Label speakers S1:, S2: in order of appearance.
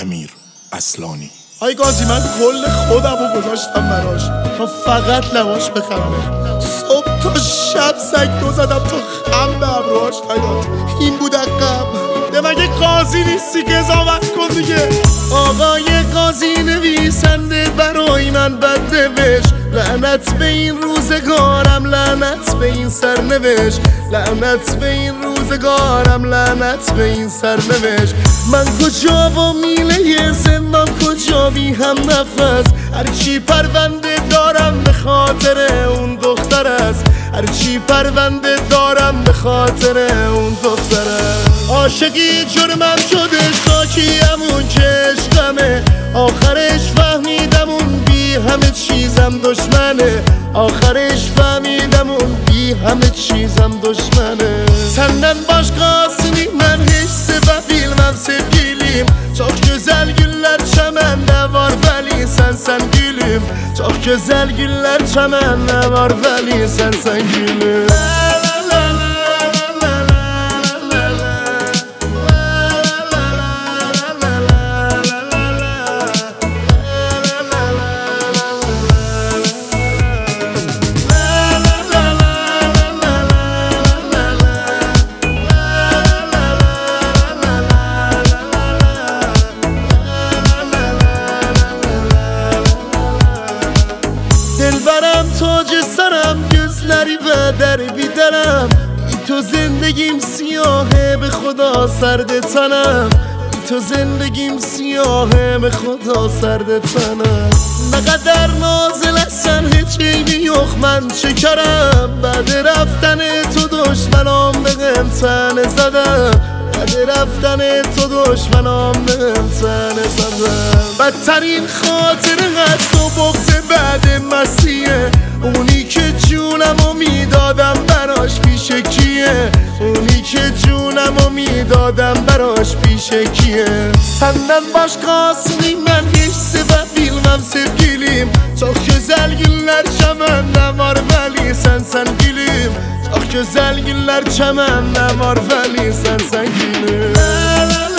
S1: امیر اصلانی.
S2: آی قاضی من کل خودم رو گذاشتم براش تا فقط لباش بخرمه. صبح تا شب سگ دو زدم تا خم به ابروهاش نیاد. این بود عقب ده مگه قاضی نیستی قضاوت کن دیگه. آقای قاضی نویسنده برای من بد نوشت. لعنت به این روزگارم، لعنت به این سرنوشت، لعنت به این روزگارم، لعنت به این سرنوشت. من کجا و میله زندان، کجا بی هم نفس. هرچی پرونده دارم به خاطر اون دختر است، هرچی پرونده دارم به خاطر اون دختر است. عاشقی جرمم شده ساکیم اون که عشقمه. آخرش فهمیدم اون بی همه چیزم دشمنه. آخرش فهمیدم اون بی همه چیزم دشمنه. Senden başkasını ben hiç sevebilmem sevgilim. Çok güzel güller çemende var veli sen gülüm. Çok güzel güller çemende var veli sen gülüm. دلبرم تاج سرم gözleri و دربی دلم. ای تو زندگیم سیاهه به خدا سرد تنم. ای تو زندگیم سیاهه به خدا سرد تنم. نقدر نازل هستن هیچ عیبی yok من شکرم. بعد رفتن تو دشمنام بهم تنه زدم. بعد رفتن تو دشمنام بهم تنه زدم. بدترین خاطره هست و بغض بعد مسیحه. اونی که جونمو میدادم براش پیش کیه. اونی که جونمو میدادم براش پیش کیه. Senden başkasını ben hiç sevebilmem sevgilim. Çok güzel günler çemende var veli sen gülüm. Çok güzel günler çemende var veli sen gülüm.